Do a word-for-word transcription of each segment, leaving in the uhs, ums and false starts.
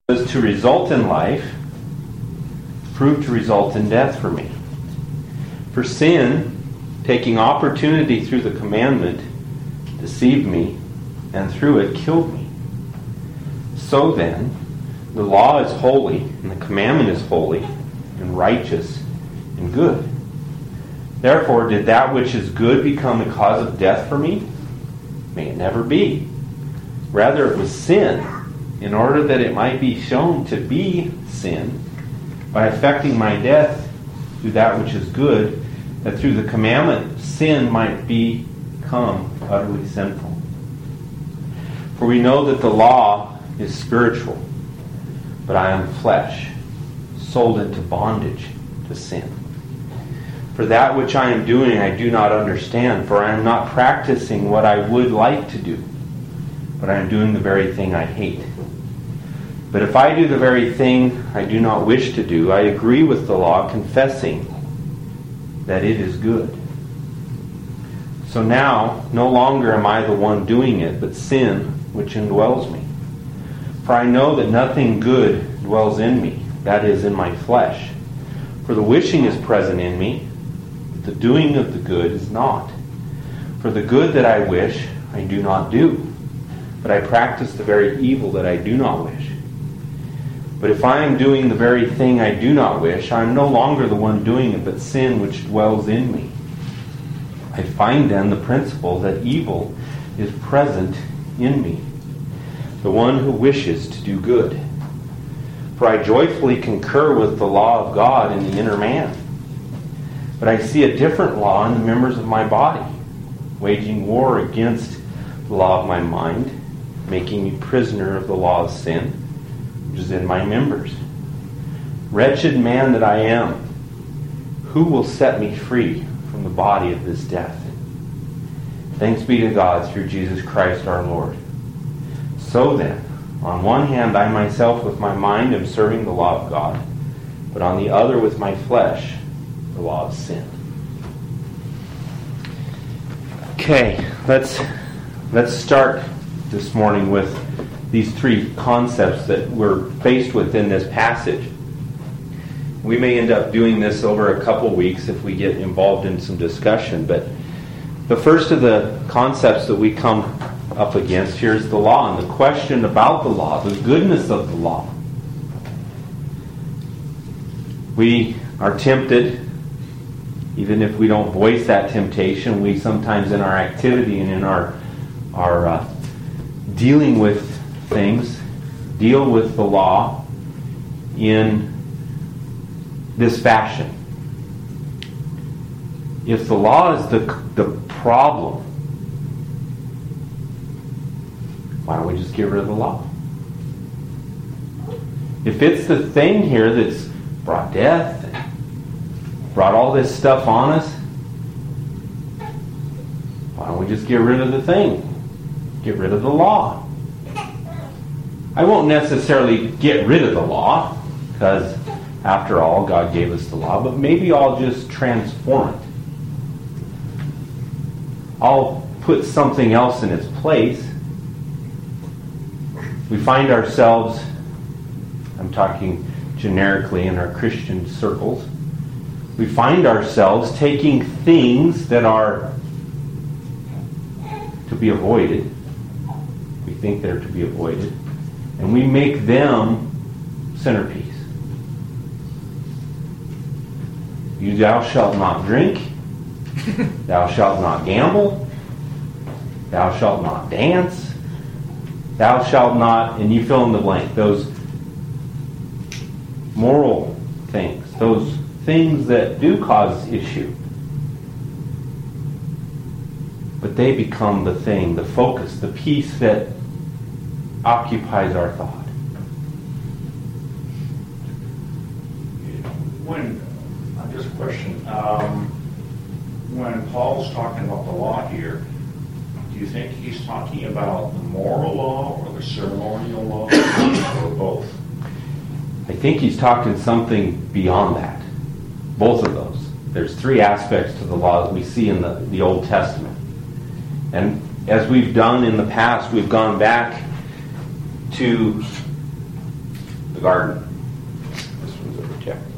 was to result in life proved to result in death for me. For sin, taking opportunity through the commandment, deceived me, and through it killed me. So then, the law is holy, and the commandment is holy, and righteous, and good. Therefore, did that which is good become a cause of death for me? May it never be. Rather, it was sin, in order that it might be shown to be sin, by affecting my death through that which is good, that through the commandment sin might become utterly sinful. For we know that the law is spiritual, but I am flesh, sold into bondage to sin. For that which I am doing I do not understand, for I am not practicing what I would like to do, but I am doing the very thing I hate. But if I do the very thing I do not wish to do, I agree with the law, confessing that it is good. So now, no longer am I the one doing it, but sin which indwells me. For I know that nothing good dwells in me, that is, in my flesh. For the wishing is present in me, but the doing of the good is not. For the good that I wish, I do not do, but I practice the very evil that I do not wish. But if I am doing the very thing I do not wish, I am no longer the one doing it, but sin which dwells in me. I find then the principle that evil is present in me, the one who wishes to do good. For I joyfully concur with the law of God in the inner man. But I see a different law in the members of my body, waging war against the law of my mind, making me prisoner of the law of sin, which is in my members. Wretched man that I am, who will set me free from the body of this death? Thanks be to God through Jesus Christ our Lord. So then, on one hand, I myself with my mind am serving the law of God, but on the other with my flesh, the law of sin. Okay, let's let's start this morning with these three concepts that we're faced with in this passage. We may end up doing this over a couple weeks if we get involved in some discussion, but the first of the concepts that we come up against here is the law, and the question about the law, the goodness of the law. We are tempted, even if we don't voice that temptation, we sometimes in our activity and in our, our uh, dealing with things, deal with the law in this fashion. If the law is the, the problem, why don't we just get rid of the law? If it's the thing here that's brought death, and brought all this stuff on us, why don't we just get rid of the thing? Get rid of the law. I won't necessarily get rid of the law, because after all, God gave us the law, but maybe I'll just transform it. I'll put something else in its place. We find ourselves, I'm talking generically in our Christian circles, we find ourselves taking things that are to be avoided, we think they're to be avoided, and we make them centerpiece. You thou shalt not drink, thou shalt not gamble, thou shalt not dance, thou shalt not, and you fill in the blank, those moral things, those things that do cause issue. But they become the thing, the focus, the piece that occupies our thought. When, uh, just a question, um, when Paul's talking about the law here, do you think he's talking about the moral law or the ceremonial law or both? I think he's talking something beyond that. Both of those. There's three aspects to the law that we see in the, the Old Testament. And as we've done in the past, we've gone back to the garden. This one's a protected.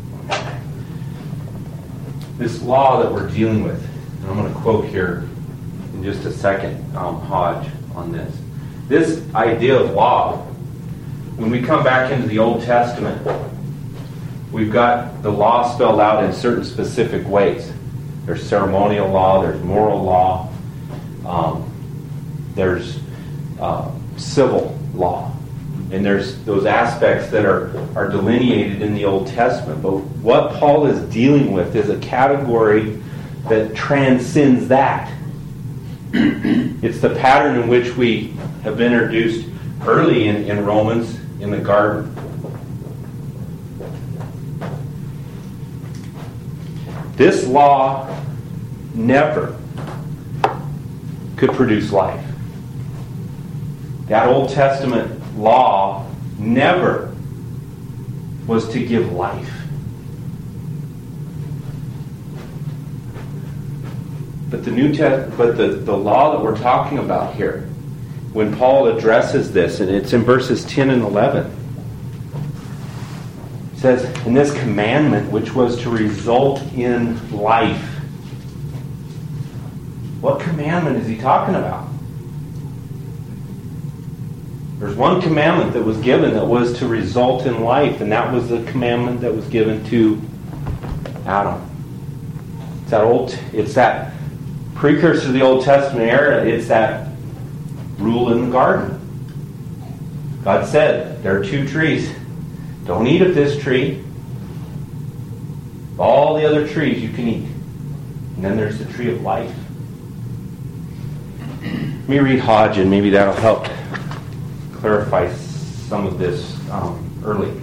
This law that we're dealing with, and I'm going to quote here in just a second, um, Hodge, on this. This idea of law, when we come back into the Old Testament, we've got the law spelled out in certain specific ways. There's ceremonial law, there's moral law, um, there's uh, civil law. And there's those aspects that are, are delineated in the Old Testament. But what Paul is dealing with is a category that transcends that. It's the pattern in which we have been introduced early in, in Romans in the garden. This law never could produce life. That Old Testament law never was to give life. But the New Test, but the, the law that we're talking about here, when Paul addresses this, and it's in verses ten and eleven, it says, "In this commandment, which was to result in life." What commandment is he talking about? There's one commandment that was given that was to result in life, and that was the commandment that was given to Adam. It's that old, it's that precursor to the Old Testament era. It's that rule in the garden. God said, there are two trees. Don't eat of this tree. All the other trees you can eat. And then there's the tree of life. Let me read Hodge, and maybe that'll help clarify some of this um, early.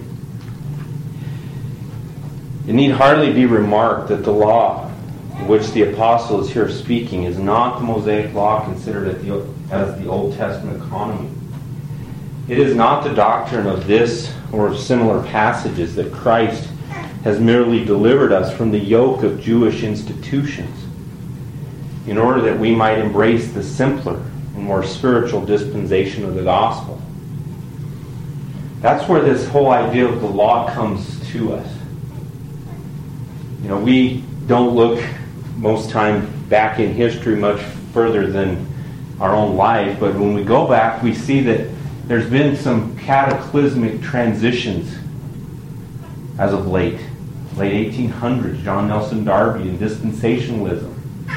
It need hardly be remarked that the law which the apostle is here speaking is not the Mosaic law considered as the, as the Old Testament economy. It is not the doctrine of this or of similar passages that Christ has merely delivered us from the yoke of Jewish institutions in order that we might embrace the simpler and more spiritual dispensation of the gospel. That's where this whole idea of the law comes to us. You know, we don't look most time back in history much further than our own life, but when we go back, we see that there's been some cataclysmic transitions as of late. Late eighteen hundreds, John Nelson Darby and dispensationalism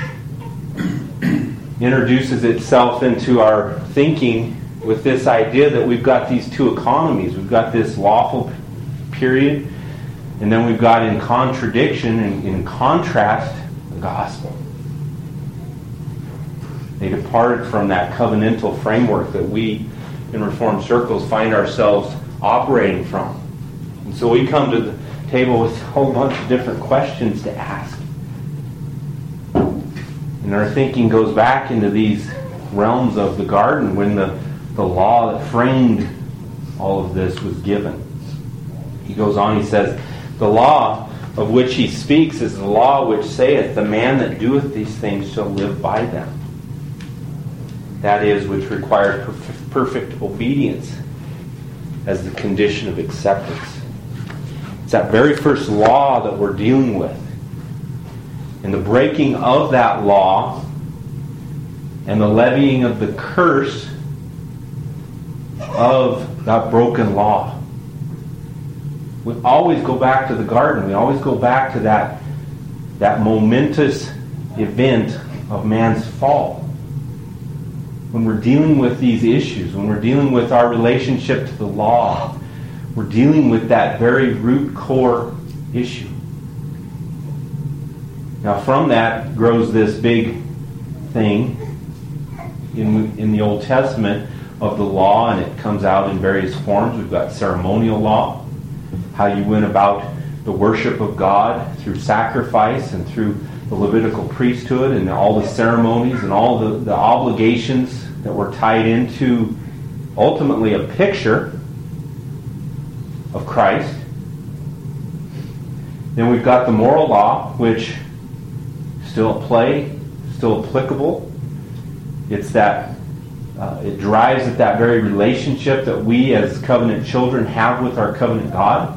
introduces itself into our thinking with this idea that we've got these two economies. We've got this lawful period, and then we've got in contradiction and in contrast the gospel. They departed from that covenantal framework that we in Reformed circles find ourselves operating from. And so we come to the table with a whole bunch of different questions to ask. And our thinking goes back into these realms of the garden when the, the law that framed all of this was given. He goes on, he says, "The law of which he speaks is the law which saith, the man that doeth these things shall live by them. That is, which requires perf- perfect obedience as the condition of acceptance." It's that very first law that we're dealing with. And the breaking of that law and the levying of the curse of that broken law. We always go back to the garden. We always go back to that, that momentous event of man's fall. When we're dealing with these issues, when we're dealing with our relationship to the law, we're dealing with that very root core issue. Now from that grows this big thing in, in the Old Testament of the law, and it comes out in various forms. We've got ceremonial law, how you went about the worship of God through sacrifice and through the Levitical priesthood and all the ceremonies and all the, the obligations that were tied into ultimately a picture of Christ. Then we've got the moral law, which is still at play, still applicable. It's that Uh, it drives at that very relationship that we as covenant children have with our covenant God.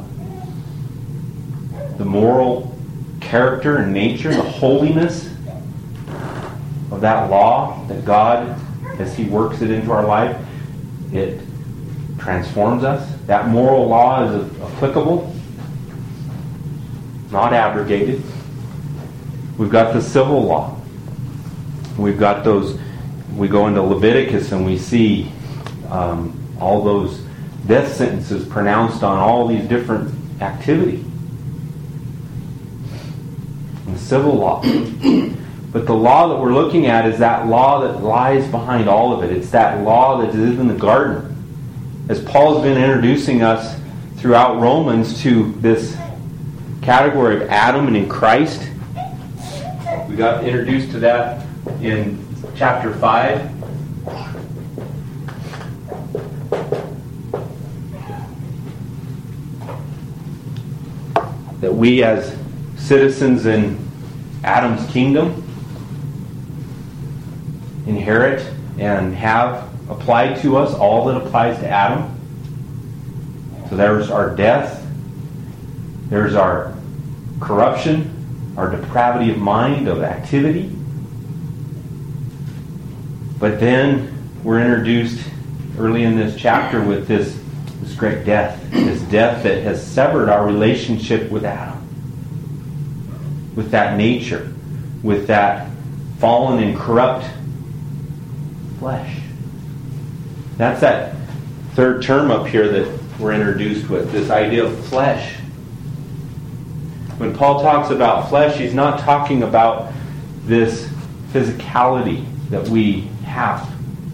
The moral character and nature, the holiness of that law that God, as He works it into our life, it transforms us. That moral law is applicable, not abrogated. We've got the civil law. We've got those, we go into Leviticus and we see um, all those death sentences pronounced on all these different activities. The civil law. But the law that we're looking at is that law that lies behind all of it. It's that law that is in the garden. As Paul's been introducing us throughout Romans to this category of Adam and in Christ, we got introduced to that in chapter five. That we as citizens in Adam's kingdom inherit and have applied to us all that applies to Adam. So there's our death, there's our corruption, our depravity of mind, of activity. But then we're introduced early in this chapter with this, this great death, this death that has severed our relationship with Adam, with that nature, with that fallen and corrupt flesh. That's that third term up here that we're introduced with, this idea of flesh. When Paul talks about flesh, he's not talking about this physicality that we have.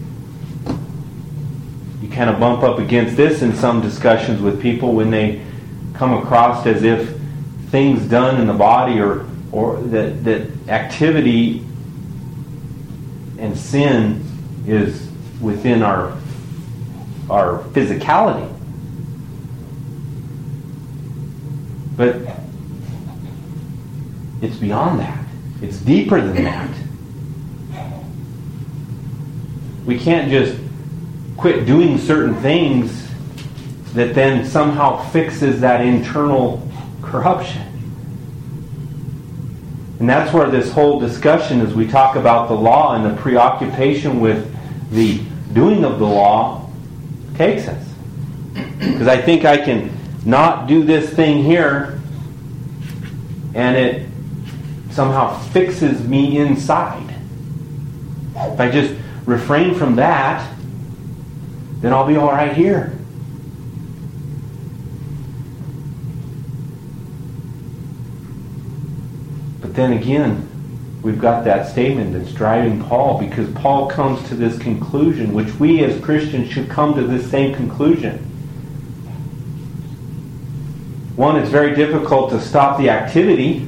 You kind of bump up against this in some discussions with people when they come across as if things done in the body or or that, that activity and sin is within our our physicality. But it's beyond that. It's deeper than that. We can't just quit doing certain things that then somehow fixes that internal corruption. And that's where this whole discussion, as we talk about the law and the preoccupation with the doing of the law, takes us. Because I think I can not do this thing here and it somehow fixes me inside. If I just refrain from that, then I'll be all right here. But then again, we've got that statement that's driving Paul, because Paul comes to this conclusion, which we as Christians should come to this same conclusion. One, it's very difficult to stop the activity.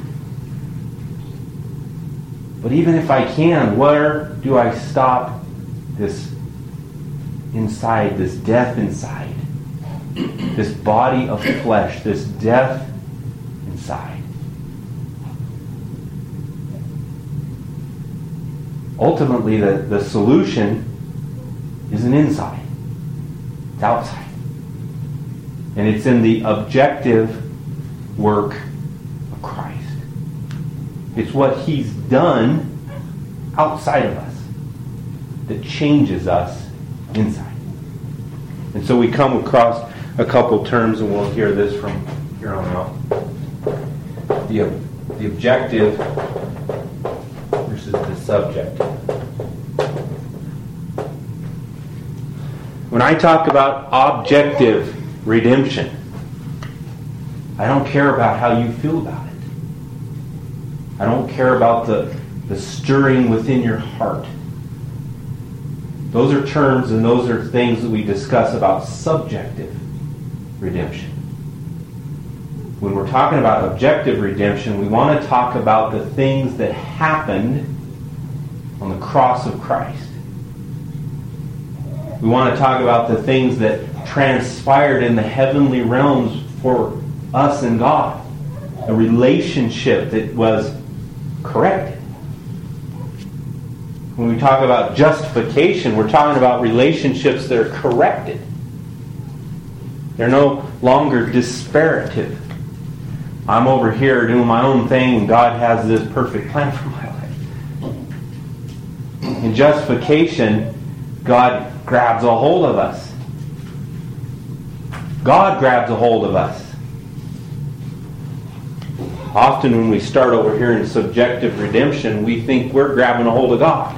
But even if I can, where do I stop this inside, this death inside? This body of flesh, this death inside. Ultimately, the, the solution isn't inside. It's outside. And it's in the objective work of Christ. It's what He's done outside of us that changes us inside. And so we come across a couple terms, and we'll hear this from here on out. The, the objective versus the subjective. When I talk about objective redemption, I don't care about how you feel about it. I don't care about the, the stirring within your heart. Those are terms and those are things that we discuss about subjective redemption. When we're talking about objective redemption, we want to talk about the things that happened on the cross of Christ. We want to talk about the things that transpired in the heavenly realms for us and God. A relationship that was corrected. When we talk about justification, we're talking about relationships that are corrected. They're no longer disparative. I'm over here doing my own thing and God has this perfect plan for my life. In justification, God grabs a hold of us. God grabs a hold of us. Often when we start over here in subjective redemption, we think we're grabbing a hold of God.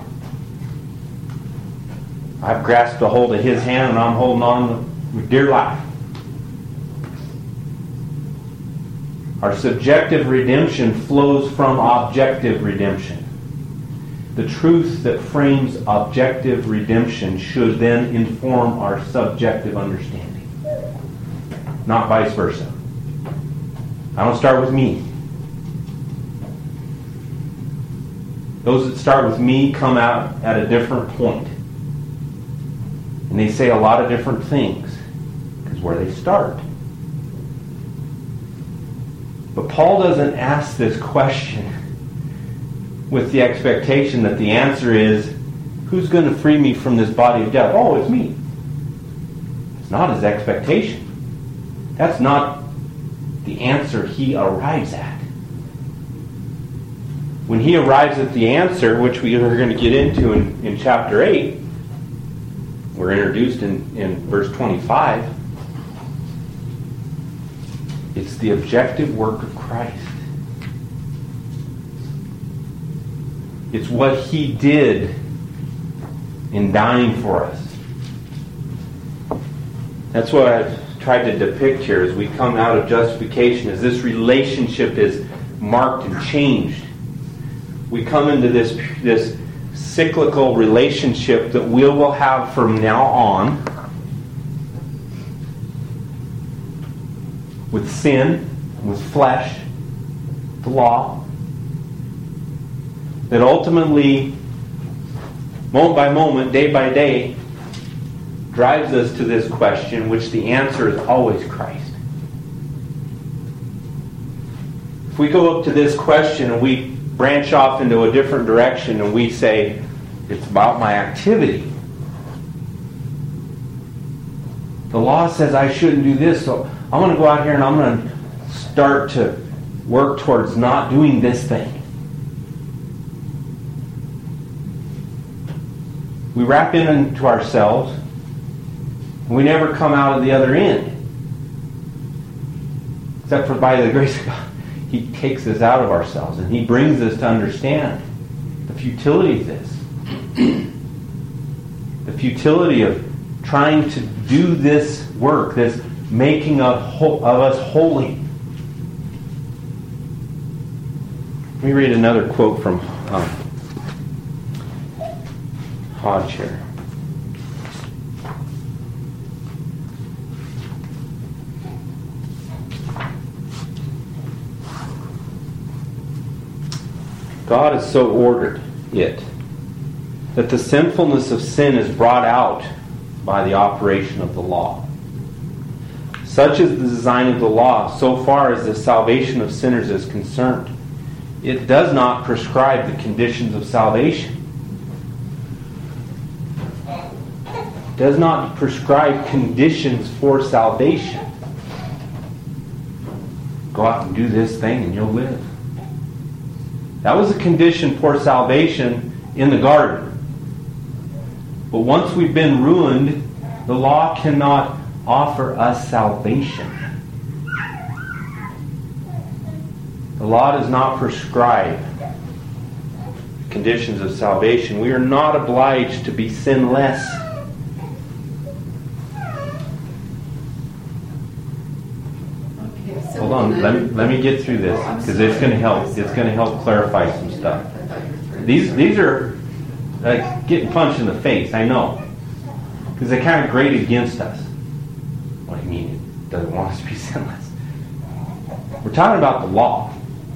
I've grasped a hold of His hand and I'm holding on with dear life. Our subjective redemption flows from objective redemption. The truth that frames objective redemption should then inform our subjective understanding, not vice versa. I don't start with me. Those that start with me come out at a different point. And they say a lot of different things because where they start. But Paul doesn't ask this question with the expectation that the answer is, who's going to free me from this body of death? Oh, it's me. It's not his expectation. That's not the answer he arrives at. When he arrives at the answer, which we are going to get into in, in chapter eight, we're introduced in, in verse twenty-five. It's the objective work of Christ. It's what He did in dying for us. That's what I've tried to depict here as we come out of justification, as this relationship is marked and changed. We come into this, this cyclical relationship that we will have from now on with sin, with flesh, the law, that ultimately, moment by moment, day by day, drives us to this question, which the answer is always Christ. If we go up to this question and we branch off into a different direction and we say, it's about my activity. The law says I shouldn't do this, so I'm going to go out here and I'm going to start to work towards not doing this thing. We wrap it into ourselves and we never come out of the other end. Except for by the grace of God. He takes us out of ourselves and He brings us to understand the futility of this. The futility of trying to do this work, this making of, of us holy. Let me read another quote from um, Hodge here. God has so ordered it that the sinfulness of sin is brought out by the operation of the law. Such is the design of the law so far as the salvation of sinners is concerned. It does not prescribe the conditions of salvation. It does not prescribe conditions for salvation. Go out and do this thing and you'll live. That was a condition for salvation in the garden. But once we've been ruined, the law cannot offer us salvation. The law does not prescribe conditions of salvation. We are not obliged to be sinless. Hold on, let me, let me get through this because it's going to help. It's going to help clarify some stuff. These these are like getting punched in the face. I know because they kind of grate against us. What do you mean? It doesn't want us to be sinless. We're talking about the law.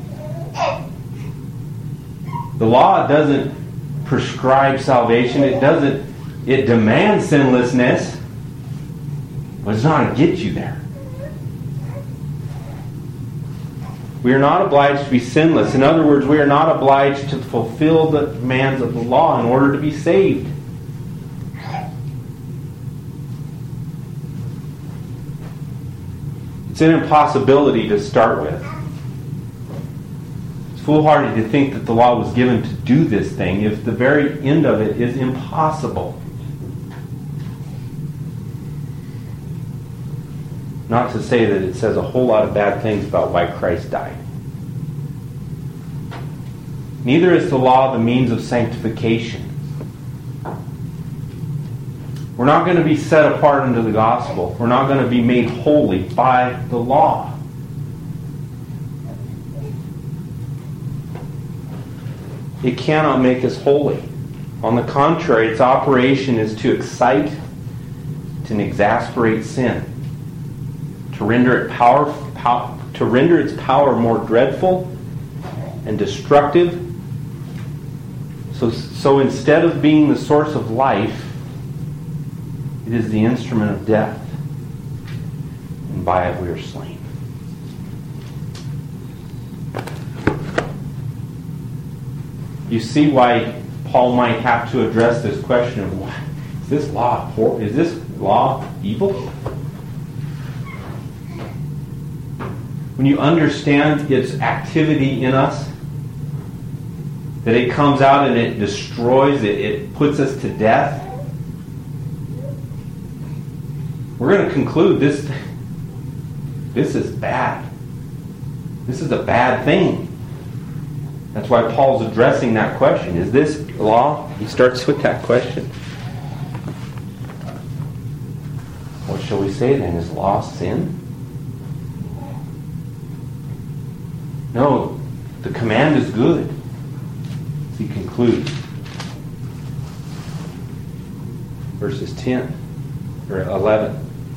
The law doesn't prescribe salvation. It doesn't. It demands sinlessness, but it's not going to get you there. We are not obliged to be sinless. In other words, we are not obliged to fulfill the demands of the law in order to be saved. It's an impossibility to start with. It's foolhardy to think that the law was given to do this thing if the very end of it is impossible. Not to say that it says a whole lot of bad things about why Christ died. Neither is the law the means of sanctification. We're not going to be set apart into the gospel. We're not going to be made holy by the law. It cannot make us holy. On the contrary, its operation is to excite, to exasperate sin, to render it power, pow, to render its power more dreadful and destructive. So, so instead of being the source of life, it is the instrument of death, and by it we are slain. You see why Paul might have to address this question of, is this law is this law evil? When you understand its activity in us, that it comes out and it destroys, it, it puts us to death, we're going to conclude this, this is bad. This is a bad thing. That's why Paul's addressing that question. Is this law? He starts with that question. What shall we say then? Is law sin? No, the command is good. As he concludes. Verses ten or eleven.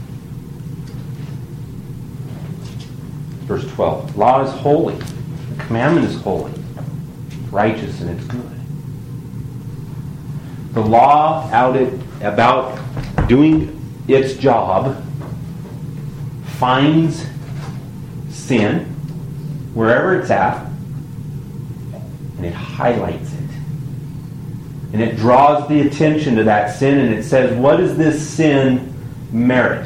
Verse twelve. Law is holy. The commandment is holy. It's righteous and it's good. The law out it about doing its job finds sin wherever it's at, and it highlights it. And it draws the attention to that sin, and it says, what does this sin merit?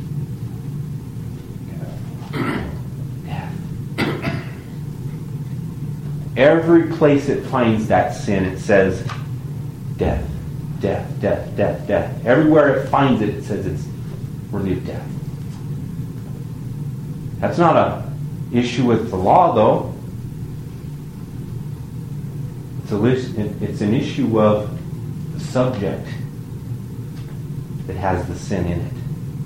Death. Every place it finds that sin, it says, death, death, death, death, death. Everywhere it finds it, it says it's worthy of death. That's not a issue with the law, though. It's, a, it's an issue of the subject that has the sin in it.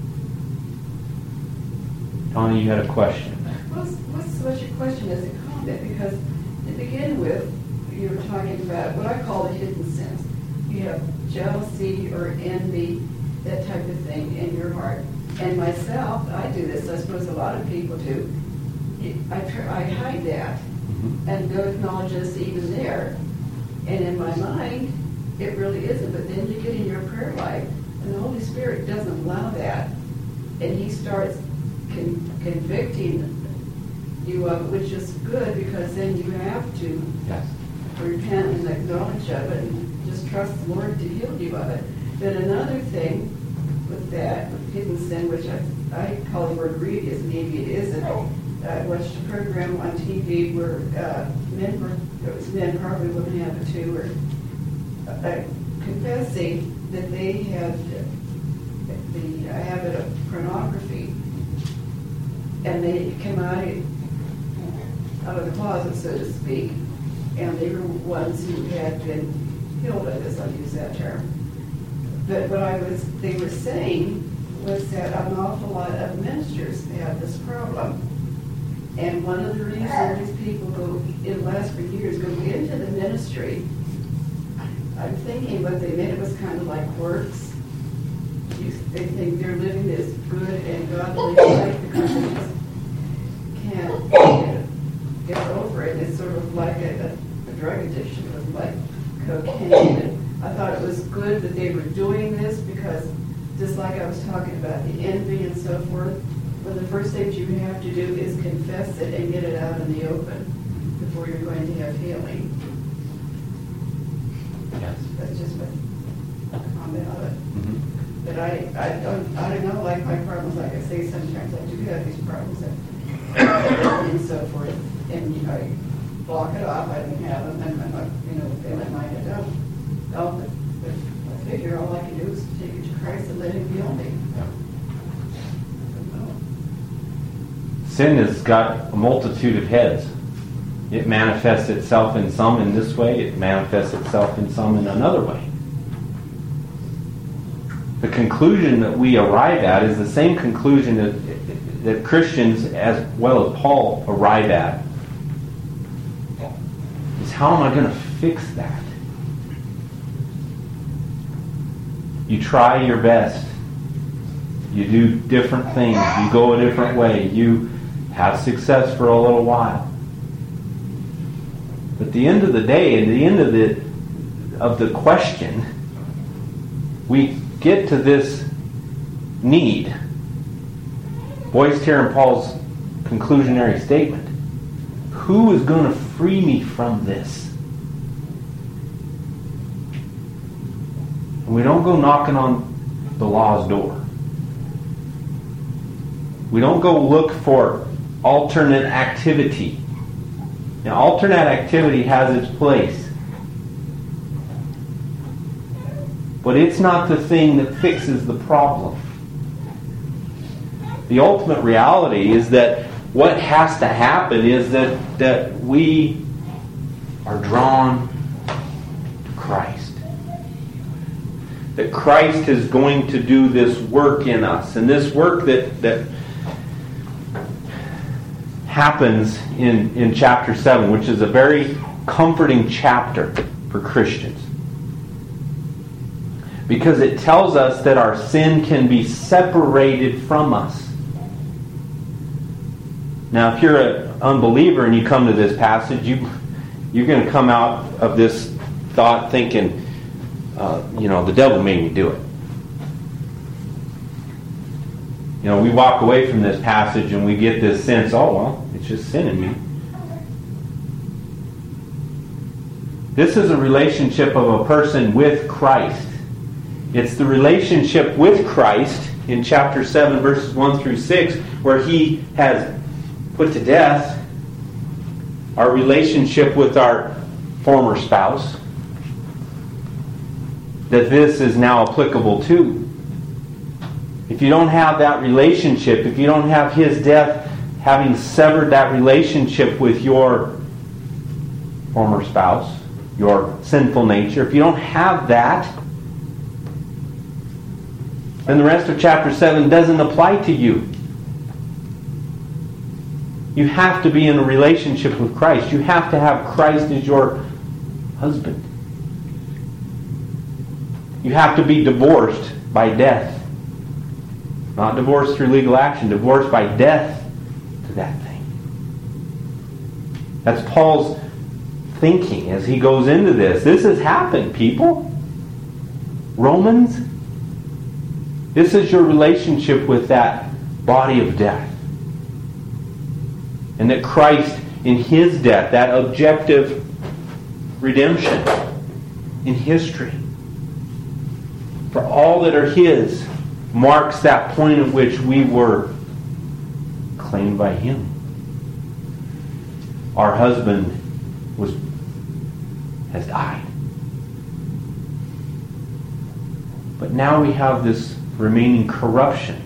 Tony, you had a question. What's, what's, what's your question as a comment? Because to begin with, you were talking about what I call the hidden sins. You have jealousy or envy, that type of thing in your heart. And myself, I do this. I suppose a lot of people do. I, I hide that mm-hmm. and don't acknowledge this even there. And in my mind, it really isn't. But then you get in your prayer life, and the Holy Spirit doesn't allow that. And He starts con- convicting you of it, which is good, because then you have to yes. repent and acknowledge of it and just trust the Lord to heal you of it. But another thing with that, with hidden sin, which I, I call the word grievous, maybe it isn't. I watched a program on T V where uh, men were, it was men, probably women have it too, were uh, confessing that they had the habit of pornography, and they came out, out of the closet, so to speak, and they were ones who had been healed of this, I'll use that term. But what I was, they were saying was that an awful lot of ministers have this problem. And one of the reasons these people go, it lasts for years, go into the ministry, I'm thinking what they meant, it was kind of like works. You, they think they're living this good and godly life because they just can't get, get over it. It's sort of like a, a drug addiction, it was like cocaine. And I thought it was good that they were doing this because, just like I was talking about the envy and so forth, when the the first thing you have to do is confess it and get it out in the open before you're going to have healing. Yes. That's just my comment on it. Mm-hmm. But I, I don't, I don't know, like my problems, like I say, sometimes I do have these problems and, and so forth. And, you know, I block it off, I don't have them, and I'm not, you know, failing mine, I don't. Oh, but, but I figure all I can do is take it to Christ and let Him heal me. Yeah. I don't know. Sin has got a multitude of heads. It manifests itself in some in this way, it manifests itself in some in another way. The conclusion that we arrive at is the same conclusion that, that Christians, as well as Paul, arrive at. Is how am I going to fix that? You try your best. You do different things. You go a different way. You have success for a little while. But at the end of the day, at the end of the of the question, we get to this need. Boyce here in Paul's conclusionary statement. Who is going to free me from this? And we don't go knocking on the law's door. We don't go look for alternate activity. Now, alternate activity has its place. But it's not the thing that fixes the problem. The ultimate reality is that what has to happen is that, that we are drawn to Christ. That Christ is going to do this work in us. And this work that, that happens in, in chapter seven, which is a very comforting chapter for Christians. Because it tells us that our sin can be separated from us. Now, if you're an unbeliever and you come to this passage, you, you're going to come out of this thought thinking, uh, you know, the devil made me do it. You know, we walk away from this passage and we get this sense, oh, well, it's just sin in me. This is a relationship of a person with Christ. It's the relationship with Christ in chapter seven, verses one through six, where He has put to death our relationship with our former spouse, that this is now applicable to. If you don't have that relationship, if you don't have His death having severed that relationship with your former spouse, your sinful nature, if you don't have that, then the rest of chapter seven doesn't apply to you. You have to be in a relationship with Christ. You have to have Christ as your husband. You have to be divorced by death. Not divorced through legal action, divorced by death to that thing. That's Paul's thinking as he goes into this. This has happened, people. Romans, this is your relationship with that body of death. And that Christ, in His death, that objective redemption in history, for all that are His, marks that point at which we were claimed by Him. Our husband was has died. But now we have this remaining corruption.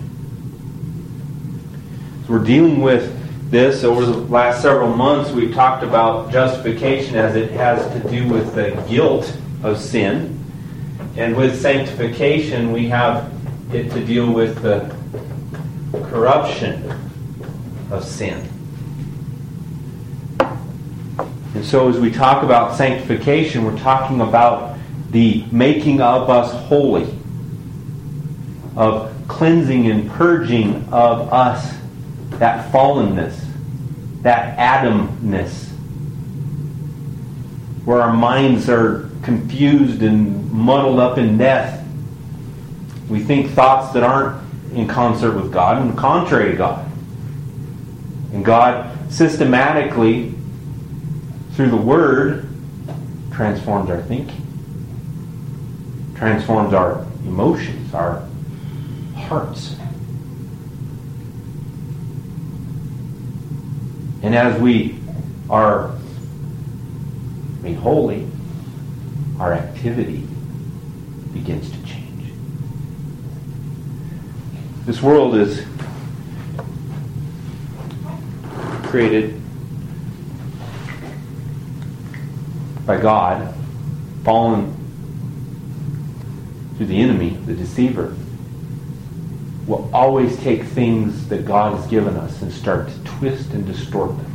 So we're dealing with this over the last several months. We've talked about justification as it has to do with the guilt of sin. And with sanctification, we have it to deal with the corruption of sin. And so as we talk about sanctification, we're talking about the making of us holy, of cleansing and purging of us that fallenness, that Adamness, where our minds are confused and muddled up in death. We think thoughts that aren't in concert with God and contrary to God. And God systematically, through the Word, transforms our thinking, transforms our emotions, our hearts. And as we are made holy, our activity begins to change. This world is created by God, fallen through the enemy, the deceiver, will always take things that God has given us and start to twist and distort them.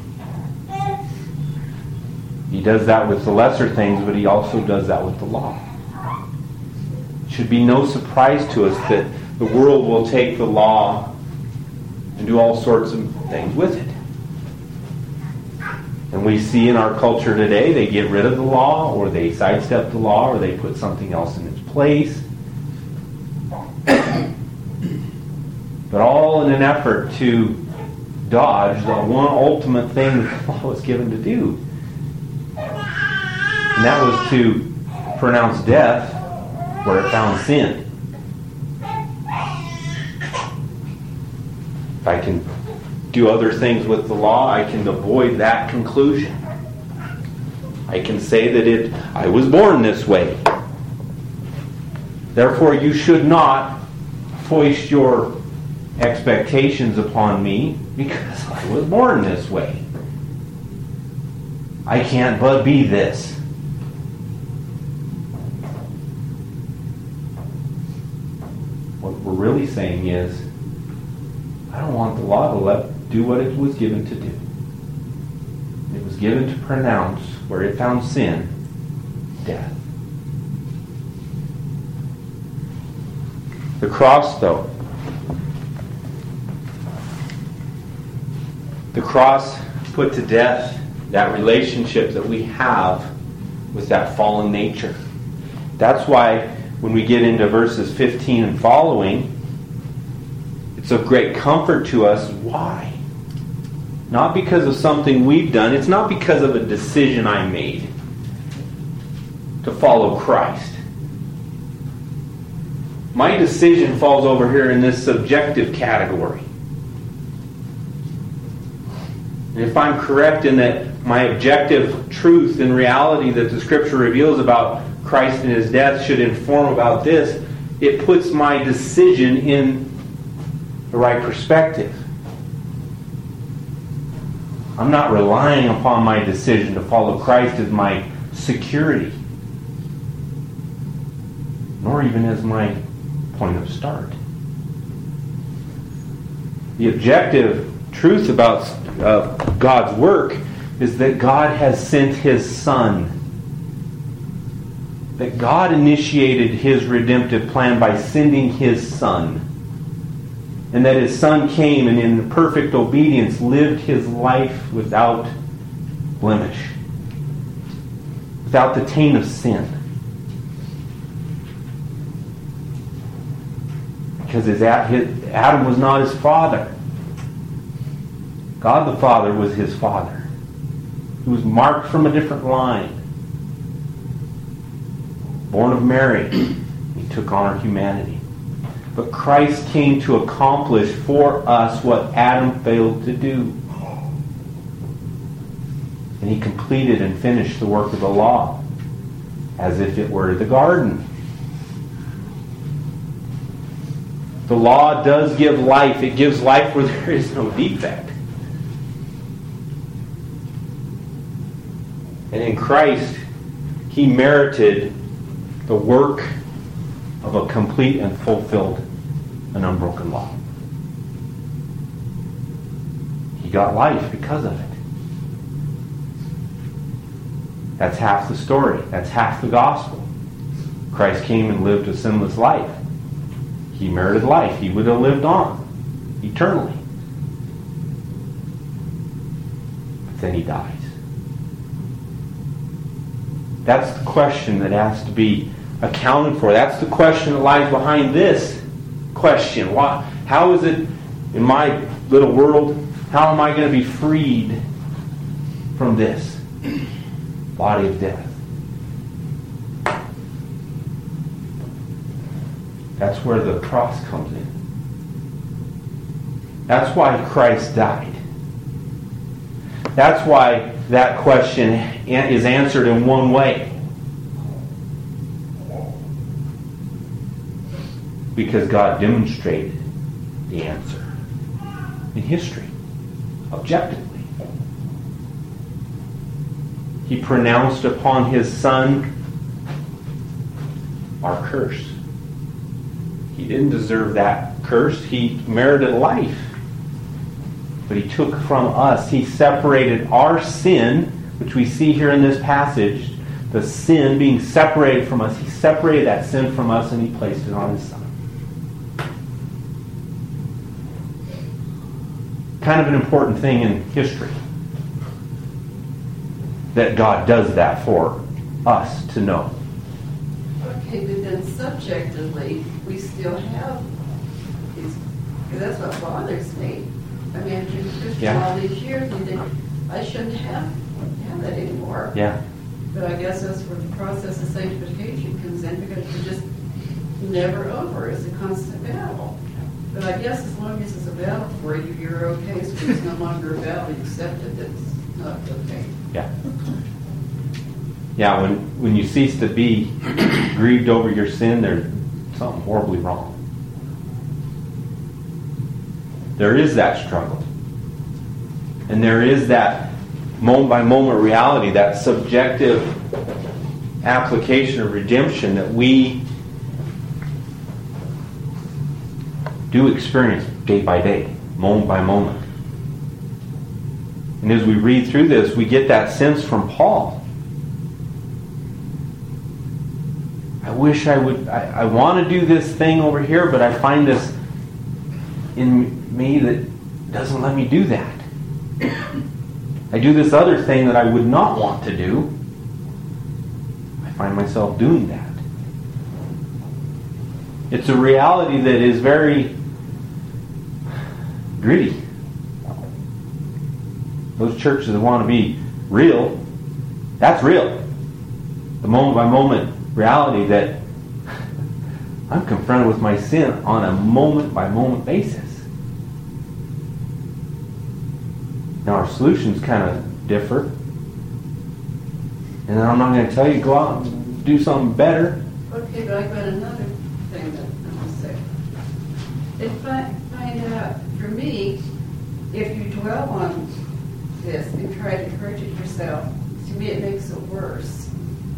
He does that with the lesser things, but he also does that with the law. It should be no surprise to us that the world will take the law and do all sorts of things with it. And we see in our culture today, they get rid of the law, or they sidestep the law, or they put something else in its place. But all in an effort to dodge the one ultimate thing that the law was given to do. And that was to pronounce death where it found sin. If I can do other things with the law, I can avoid that conclusion. I can say that it I was born this way. Therefore, you should not foist your expectations upon me because I was born this way. I can't but be this. What we're really saying is, I don't want the law to let, do what it was given to do. It was given to pronounce, where it found sin, death. The cross, though, the cross put to death that relationship that we have with that fallen nature. That's why when we get into verses fifteen and following, it's of great comfort to us. Why? Not because of something we've done. It's not because of a decision I made to follow Christ. My decision falls over here in this subjective category. And if I'm correct in that my objective truth and reality that the Scripture reveals about Christ and His death should inform about this, it puts my decision in the right perspective. I'm not relying upon my decision to follow Christ as my security, nor even as my point of start. The objective truth about uh, God's work is that God has sent His Son. That God initiated His redemptive plan by sending His Son. And that His Son came and in perfect obedience lived His life without blemish. Without the taint of sin. Because his, his, Adam was not his father. God the Father was his father. He was marked from a different line. Born of Mary, He took on our humanity. But Christ came to accomplish for us what Adam failed to do. And He completed and finished the work of the law as if it were the garden. The law does give life. It gives life where there is no defect. And in Christ, He merited the work of a complete and fulfilled and unbroken law. He got life because of it. That's half the story. That's half the gospel. Christ came and lived a sinless life. He merited life. He would have lived on eternally. But then He dies. That's the question that has to be accounted for. That's the question that lies behind this question. Why, how is it in my little world, How am I going to be freed from this body of death? That's where the cross comes in. That's why Christ died. That's why that question is answered in one way. Because God demonstrated the answer in history, objectively. He pronounced upon His Son our curse. He didn't deserve that curse. He merited life. But He took from us, He separated our sin, which we see here in this passage, the sin being separated from us. He separated that sin from us and He placed it on His Son. Kind of an important thing in history, that God does that for us to know. Okay, but then subjectively, we still have these, because that's what bothers me. I mean, I've been Christian Yeah. all these years, and think, I shouldn't have, have that anymore. Yeah. But I guess that's where the process of sanctification comes in, because you're just never over. It's a constant battle. But I guess as long as it's a battle for you, you're okay. So it's no longer a battle. You accept it. It's not okay. Yeah. Yeah, when, when you cease to be grieved over your sin, there's something horribly wrong. There is that struggle. And there is that moment-by-moment reality, that subjective application of redemption that we do experience day by day, moment by moment. And as we read through this, we get that sense from Paul. I wish I would, I, I want to do this thing over here, but I find this in me that doesn't let me do that. I do this other thing that I would not want to do. I find myself doing that. It's a reality that is very gritty. Those churches that want to be real, that's real. The moment-by-moment reality that I'm confronted with my sin on a moment-by-moment basis. Now our solutions kind of differ. And I'm not going to tell you go out and do something better. Okay, but I've got another thing that I want to say. If I find out, for me, if you dwell on this and try to encourage it yourself, to me it makes it worse.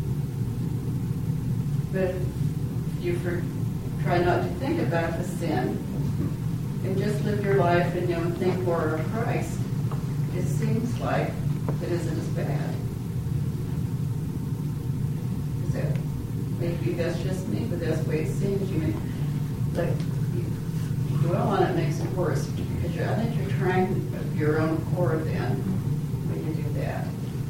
But if you for, try not to think about the sin and just live your life and, you know, think more of Christ, it seems like it isn't as bad. Is that, maybe that's just me, but that's the way it seems. You mean, like, you dwell on it makes it worse, because you're, I think you're trying of your own accord then when you do that.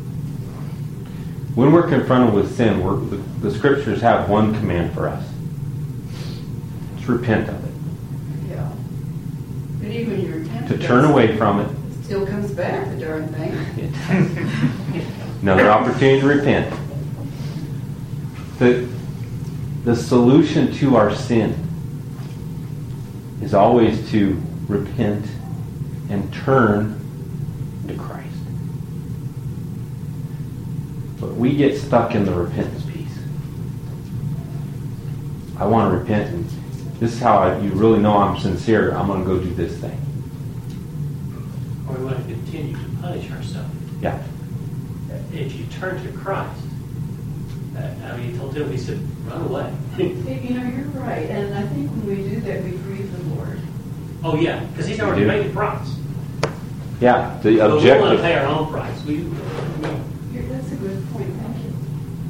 When we're confronted with sin, we're, the, the scriptures have one command for us. It's repent of it. Yeah. But even when you repent, To turn away from it. it still comes back, the darn thing. Another opportunity to repent. The, the solution to our sin is always to repent and turn to Christ. But we get stuck in the repentance piece. I want to repent, and this is how I, you really know I'm sincere. I'm going to go do this thing. Or we want to continue to punish ourselves. Yeah. If you turn to Christ, uh, I mean, he told Timothy, he said, run away. You know, you're right. And I think when we do that, we grieve the Lord. Oh, yeah, because he's already do. paid the price. Yeah, the But we want to pay objective. our own price. We, we, Here, that's a good point. Thank you.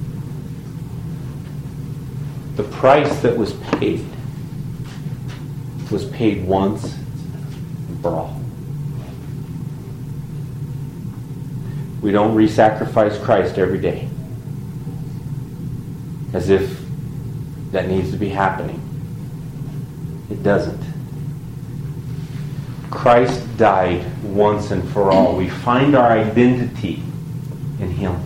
The price that was paid was paid once and for all. We don't re-sacrifice Christ every day as if that needs to be happening. It doesn't. Christ died once and for all. We find our identity in Him.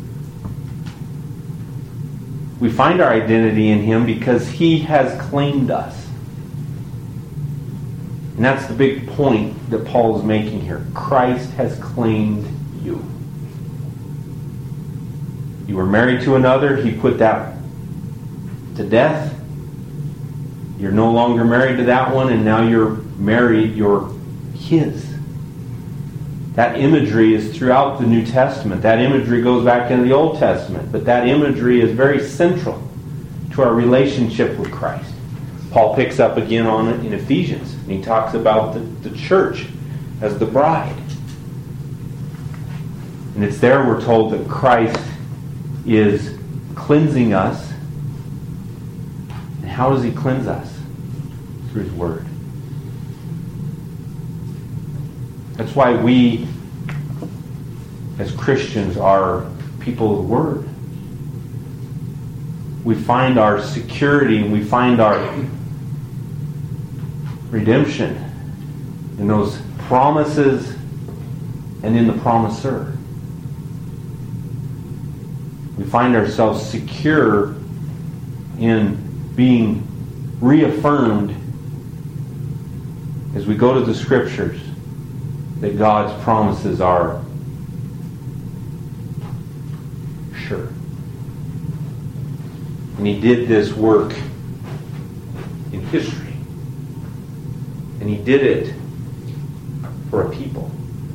We find our identity in Him because He has claimed us. And that's the big point that Paul is making here. Christ has claimed you. You were married to another. He put that to death. You're no longer married to that one, and now you're married. You're His. That imagery is throughout the New Testament. That imagery goes back into the Old Testament. But that imagery is very central to our relationship with Christ. Paul picks up again on it in Ephesians. And he talks about the, the church as the bride. And it's there we're told that Christ is cleansing us. And how does He cleanse us? Through His Word. That's why we, as Christians, are people of the Word. We find our security and we find our redemption in those promises and in the promiser. We find ourselves secure in being reaffirmed as we go to the Scriptures that God's promises are sure. And He did this work in history. And He did it for a people.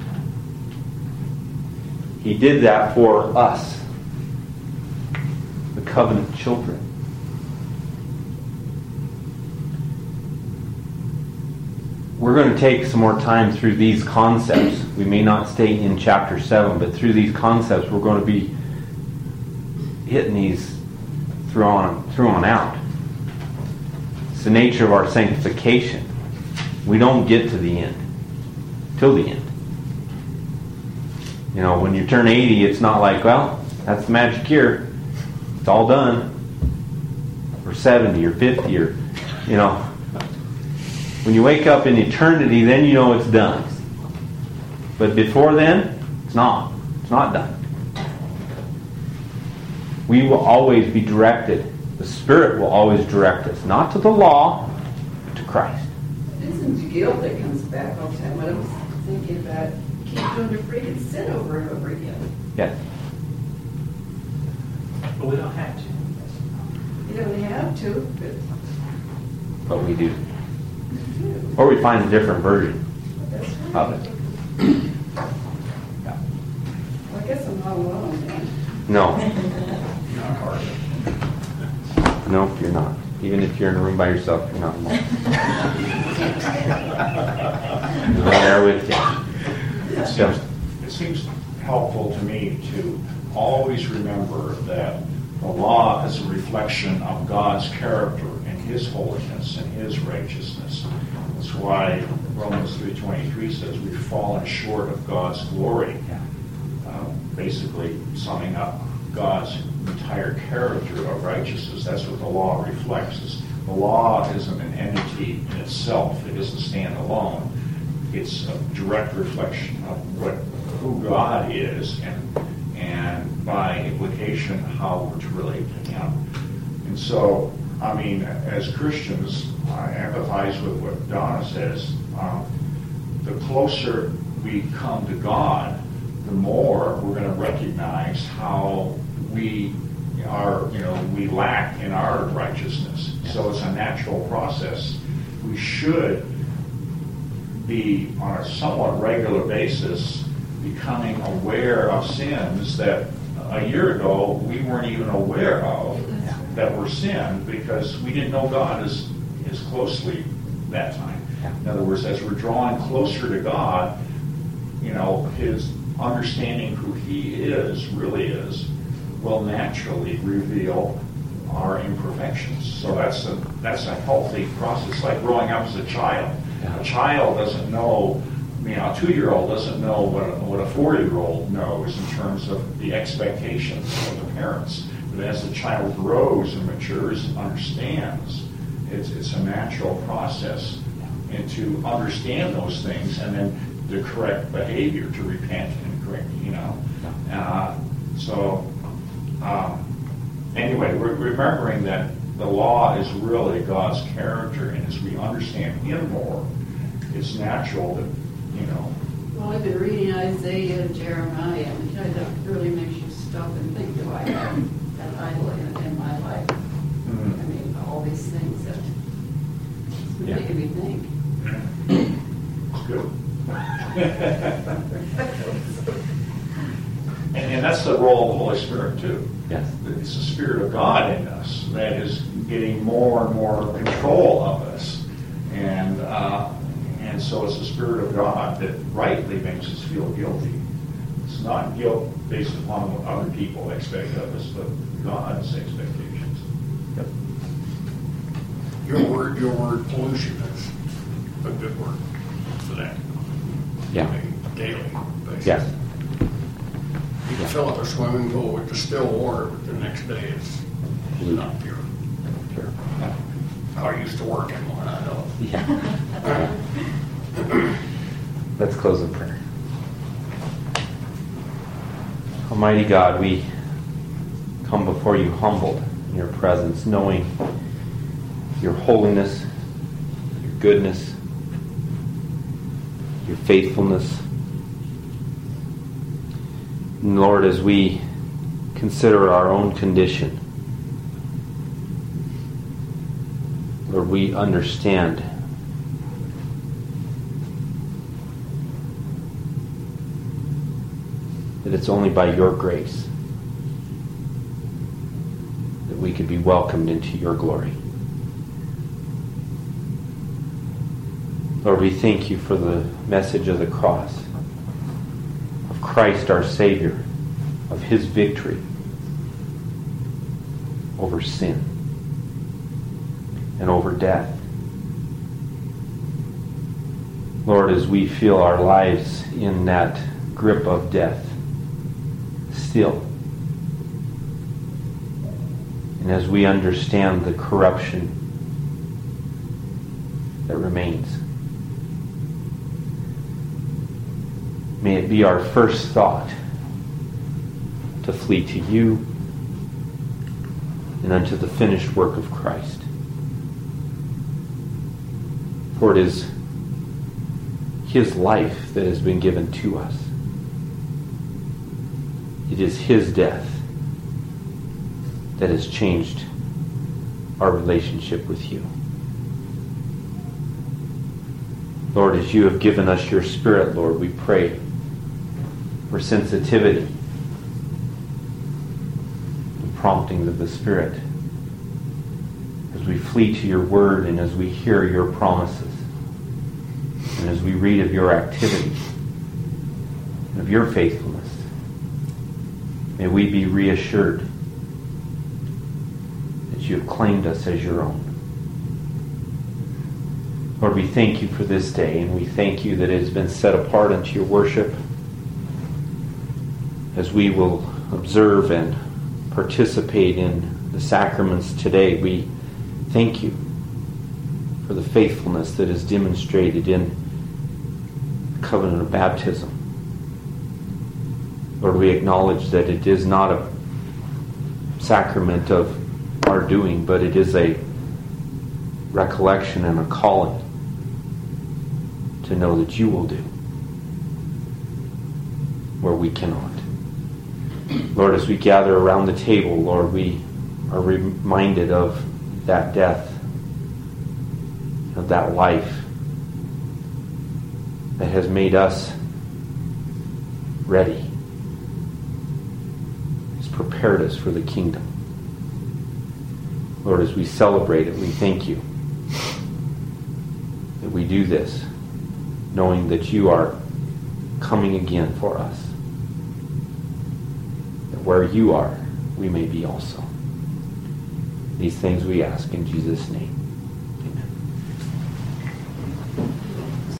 He did that for us, the covenant children. We're going to take some more time through these concepts. We may not stay in chapter seven, but through these concepts we're going to be hitting these through on, through on out. It's the nature of our sanctification. We don't get to the end. Till the end. You know, when you turn eighty, it's not like, well, that's the magic year. It's all done. Or seventy or fifty or, you know. When you wake up in eternity, then you know it's done. But before then, it's not. It's not done. We will always be directed. The Spirit will always direct us. Not to the law, but to Christ. It isn't guilt that comes back all the time. What I was thinking about, keep doing the freaking sin over and over again. Yes. But we don't have to. You don't have to, but But we do. you do. Or we find a different version That's right. of it. Yeah. Well, I guess I'm not alone then. No. Not hard. No, you're not. Even if you're in a room by yourself, you're not alone. You're there with you. It seems, it seems helpful to me to always remember that the law is a reflection of God's character and His holiness and His righteousness. That's why Romans three twenty-three says we've fallen short of God's glory. Uh, basically summing up God's entire character of righteousness. That's what the law reflects. Is the law isn't an entity in itself. It doesn't stand alone. It's a direct reflection of what who God is and and by implication how we're to relate to Him. And so, I mean, as Christians, I empathize with what Donna says. Um, the closer we come to God, the more we're going to recognize how we are, you know, we lack in our righteousness. So it's a natural process. We should be on a somewhat regular basis becoming aware of sins that a year ago we weren't even aware of that were sin because we didn't know God as, as closely that time. In other words, as we're drawing closer to God, you know, His understanding who He is, really is, will naturally reveal our imperfections. So that's a that's a healthy process, like growing up as a child. A child doesn't know, you know, a two-year-old doesn't know what a, what a four-year-old knows in terms of the expectations of the parents. But as the child grows and matures and understands, it's it's a natural process and to understand those things, and then the correct behavior to repent and correct, you know. Uh, so, um, anyway, re- remembering that the law is really God's character, and as we understand Him more, it's natural that, you know. Well, I've been reading Isaiah and Jeremiah, and it kind of really makes you stop and think, do I have an idol in, in my life? Mm-hmm. I mean, all these things that it's Yeah. making me think. It's good. and, and that's the role of the Holy Spirit, too. Yes. It's the Spirit of God in us that is getting more and more control of us. And uh, and so it's the Spirit of God that rightly makes us feel guilty. It's not guilt based upon what other people expect of us, but God's expectations. Yep. Your word, your word pollution is a good word for that. Yeah. I mean, daily basis. Yes. You can fill up a swimming pool with distilled water, but the next day it's not pure. Sure. I used to work in one, I know. Yeah. Let's close in prayer. Almighty God, we come before you humbled in your presence, knowing your holiness, your goodness, your faithfulness. And Lord, as we consider our own condition, Lord, we understand that it's only by your grace that we could be welcomed into your glory. Lord, we thank you for the message of the cross, of Christ our Savior, of his victory over sin and over death. Lord, as we feel our lives in that grip of death still, and as we understand the corruption that remains, may it be our first thought to flee to you and unto the finished work of Christ. For it is his life that has been given to us. It is his death that has changed our relationship with you. Lord, as you have given us your Spirit, Lord, we pray for sensitivity and promptings of the Spirit as we flee to your word and as we hear your promises and as we read of your activity and of your faithfulness. May we be reassured that you have claimed us as your own. Lord, we thank you for this day, and we thank you that it has been set apart unto your worship. As we will observe and participate in the sacraments today, we thank you for the faithfulness that is demonstrated in the covenant of baptism. Lord, we acknowledge that it is not a sacrament of our doing, but it is a recollection and a calling to know that you will do where we cannot. Lord, as we gather around the table, Lord, we are reminded of that death, of that life that has made us ready, has prepared us for the kingdom. Lord, as we celebrate it, we thank you that we do this knowing that you are coming again for us. That where you are, we may be also. These things we ask in Jesus' name.